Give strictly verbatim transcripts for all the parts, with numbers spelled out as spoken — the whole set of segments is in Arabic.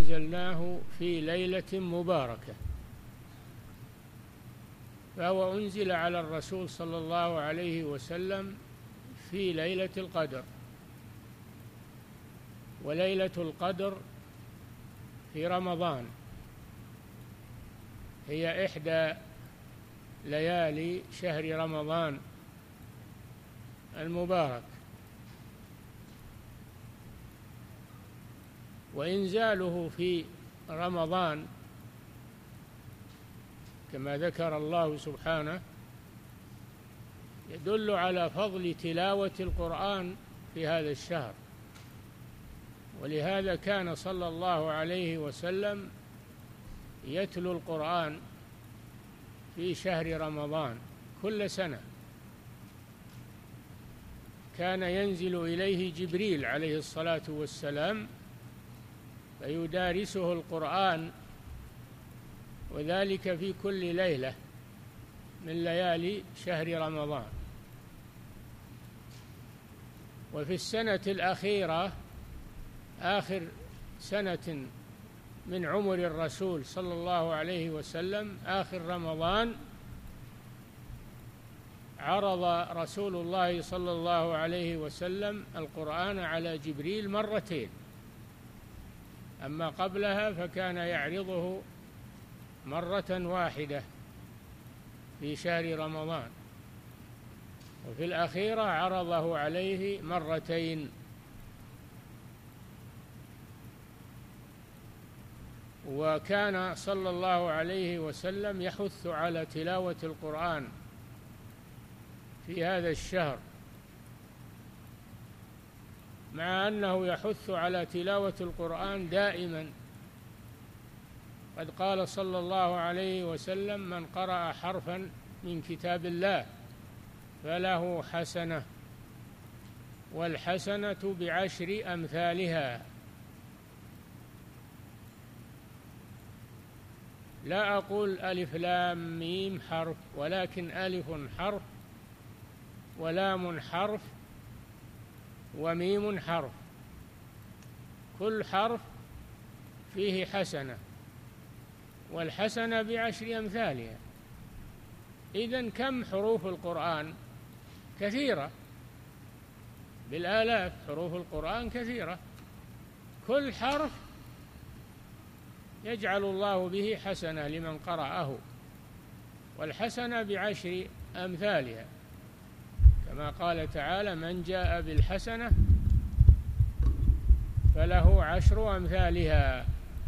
أنزلناه في ليلة مباركة، فهو أنزل على الرسول صلى الله عليه وسلم في ليلة القدر. وليلة القدر في رمضان هي إحدى ليالي شهر رمضان المبارك. وإنزاله في رمضان كما ذكر الله سبحانه يدل على فضل تلاوة القرآن في هذا الشهر، ولهذا كان صلى الله عليه وسلم يتلو القرآن في شهر رمضان كل سنة. كان ينزل إليه جبريل عليه الصلاة والسلام فيدارسه القرآن، وذلك في كل ليلة من ليالي شهر رمضان. وفي السنة الأخيرة آخر سنة من عمر الرسول صلى الله عليه وسلم آخر رمضان عرض رسول الله صلى الله عليه وسلم القرآن على جبريل مرتين، أما قبلها فكان يعرضه مرة واحدة في شهر رمضان، وفي الأخيرة عرضه عليه مرتين. وكان صلى الله عليه وسلم يحث على تلاوة القرآن في هذا الشهر، مع أنه يحث على تلاوة القرآن دائما. قد قال صلى الله عليه وسلم: من قرأ حرفا من كتاب الله فله حسنة، والحسنة بعشر أمثالها. لا أقول ألف لام ميم حرف، ولكن ألف حرف ولام حرف وميم حرف، كل حرف فيه حسنة، والحسنة بعشر أمثالها. إذن كم حروف القرآن؟ كثيرة، بالآلاف. حروف القرآن كثيرة، كل حرف يجعل الله به حسنة لمن قرأه، والحسنة بعشر أمثالها، كما قال تعالى: من جاء بالحسنة فله عشر أمثالها.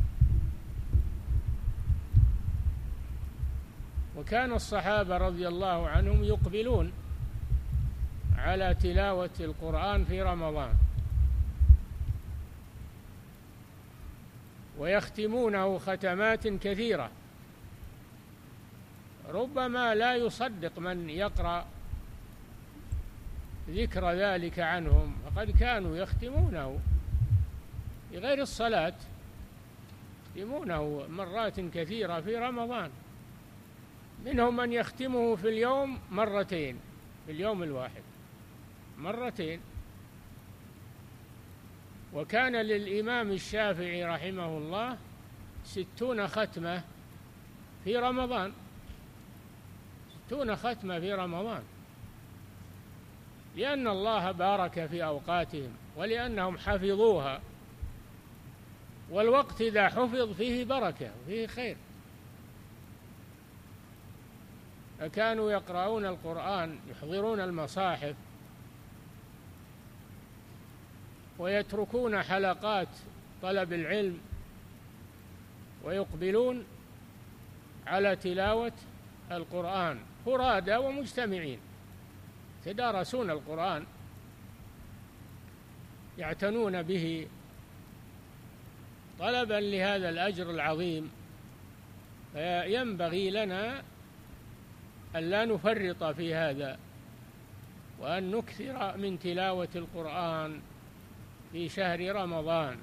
وكان الصحابة رضي الله عنهم يقبلون على تلاوة القرآن في رمضان، ويختمونه ختمات كثيرة، ربما لا يصدق من يقرأ ذكر ذلك عنهم، فقد كانوا يختمونه بغير الصلاة، يختمونه مرات كثيرة في رمضان. منهم من يختمه في اليوم مرتين، في اليوم الواحد مرتين. وكان للإمام الشافعي رحمه الله ستون ختمة في رمضان، ستون ختمة في رمضان، لأن الله بارك في أوقاتهم ولأنهم حفظوها، والوقت إذا حفظ فيه بركة وفيه خير. فكانوا يقرؤون القرآن، يحضرون المصاحف، ويتركون حلقات طلب العلم، ويقبلون على تلاوة القرآن فرادى ومجتمعين، يتدارسون القرآن، يعتنون به طلبا لهذا الأجر العظيم. فينبغي لنا أن لا نفرط في هذا، وأن نكثر من تلاوة القرآن في شهر رمضان،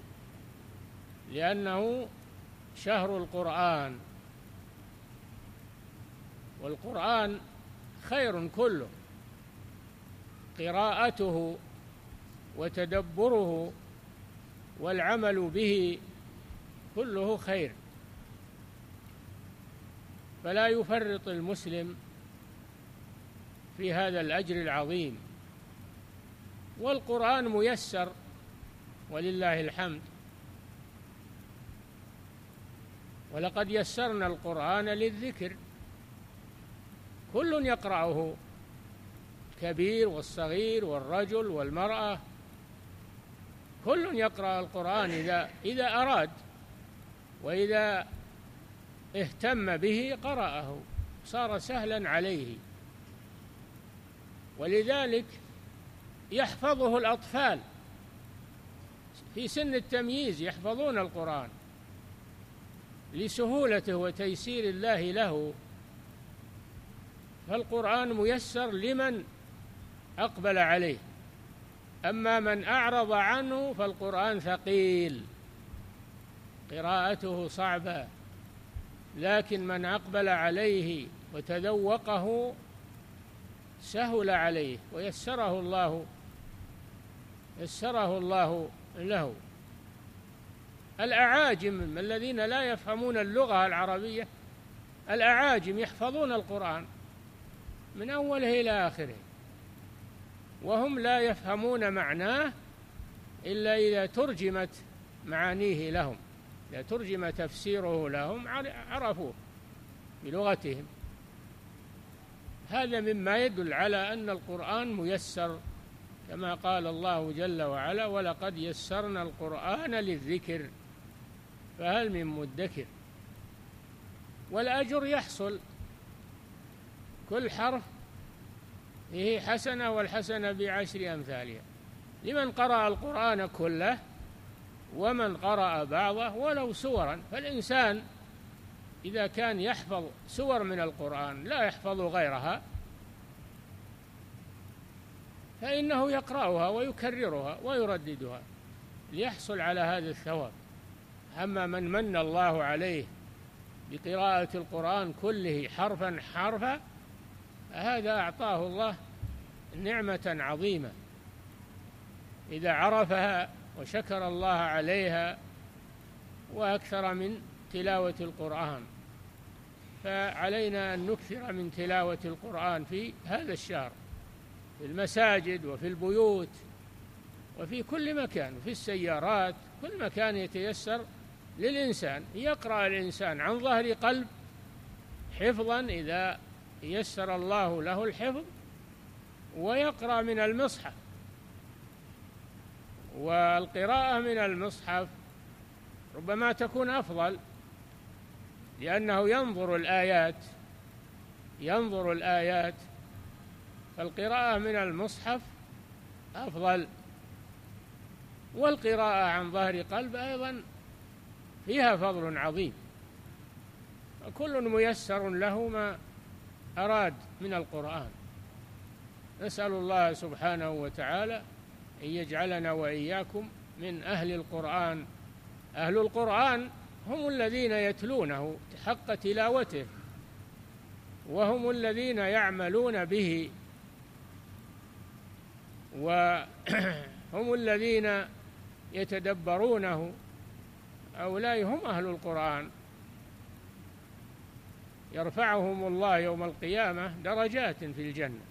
لأنه شهر القرآن، والقرآن خير كله، قراءته وتدبره والعمل به كله خير، فلا يفرط المسلم في هذا الأجر العظيم. والقرآن ميسر ولله الحمد، ولقد يسرنا القرآن للذكر، كل يقرأه، الكبير والصغير والرجل والمرأة، كل يقرأ القرآن إذا إذا أراد، وإذا اهتم به قرأه، صار سهلا عليه. ولذلك يحفظه الأطفال في سن التمييز، يحفظون القرآن لسهولته وتيسير الله له. فالقرآن ميسر لمن أقبل عليه، أما من أعرض عنه فالقرآن ثقيل قراءته صعبة، لكن من أقبل عليه وتذوقه سهل عليه ويسره الله يسره الله له. الأعاجم الذين لا يفهمون اللغة العربية، الأعاجم يحفظون القرآن من أوله إلى آخره، وهم لا يفهمون معناه إلا إذا ترجمت معانيه لهم، إذا ترجم تفسيره لهم عرفوه بلغتهم. هذا مما يدل على أن القرآن ميسر، كما قال الله جل وعلا: ولقد يسرنا القرآن للذكر فهل من مدكر. والأجر يحصل، كل حرف فيه حسنة، والحسنة بعشر أمثالها لمن قرأ القرآن كله ومن قرأ بعضه ولو سورا. فالإنسان إذا كان يحفظ سور من القرآن لا يحفظ غيرها فإنه يقرأها ويكررها ويرددها ليحصل على هذا الثواب. أما من من الله عليه بقراءة القرآن كله حرفا حرفا، هذا أعطاه الله نعمة عظيمة إذا عرفها وشكر الله عليها وأكثر من تلاوة القرآن. فعلينا أن نكثر من تلاوة القرآن في هذا الشهر، في المساجد وفي البيوت وفي كل مكان، وفي السيارات، كل مكان يتيسر للإنسان يقرأ الإنسان عن ظهر قلب حفظا إذا يسر الله له الحفظ، ويقرأ من المصحف. والقراءة من المصحف ربما تكون أفضل، لأنه ينظر الآيات ينظر الآيات فالقراءة من المصحف أفضل. والقراءة عن ظهر قلب أيضا فيها فضل عظيم، وكل ميسر له ما أراد من القرآن. نسأل الله سبحانه وتعالى أن يجعلنا وإياكم من أهل القرآن. أهل القرآن هم الذين يتلونه حق تلاوته، وهم الذين يعملون به، وهم الذين يتدبرونه. هؤلاء هم أهل القرآن، يرفعهم الله يوم القيامة درجات في الجنة.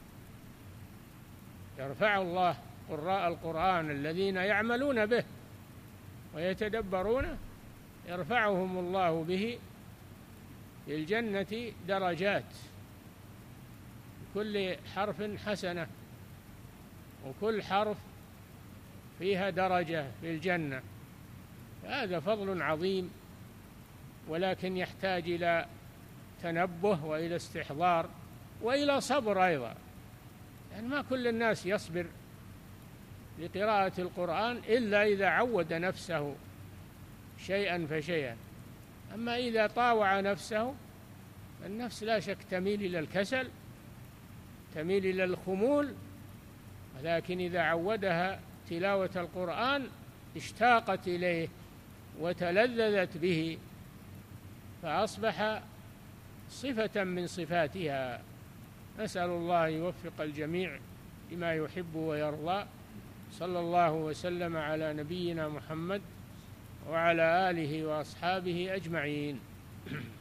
يرفع الله قراء القرآن الذين يعملون به ويتدبرونه، يرفعهم الله به في الجنة درجات، كل حرف حسنة، وكل حرف فيها درجة في الجنة. هذا فضل عظيم، ولكن يحتاج إلى تنبه وإلى استحضار وإلى صبر أيضا، يعني ما كل الناس يصبر لقراءة القرآن إلا إذا عود نفسه شيئا فشيئا. أما إذا طاوع نفسه، النفس لا شك تميل إلى الكسل، تميل إلى الخمول، ولكن إذا عودها تلاوة القرآن اشتاقت إليه وتلذذت به، فأصبح صفة من صفاتها. نسأل الله يوفق الجميع لما يحب ويرضى. صلى الله وسلم على نبينا محمد وعلى آله وأصحابه أجمعين.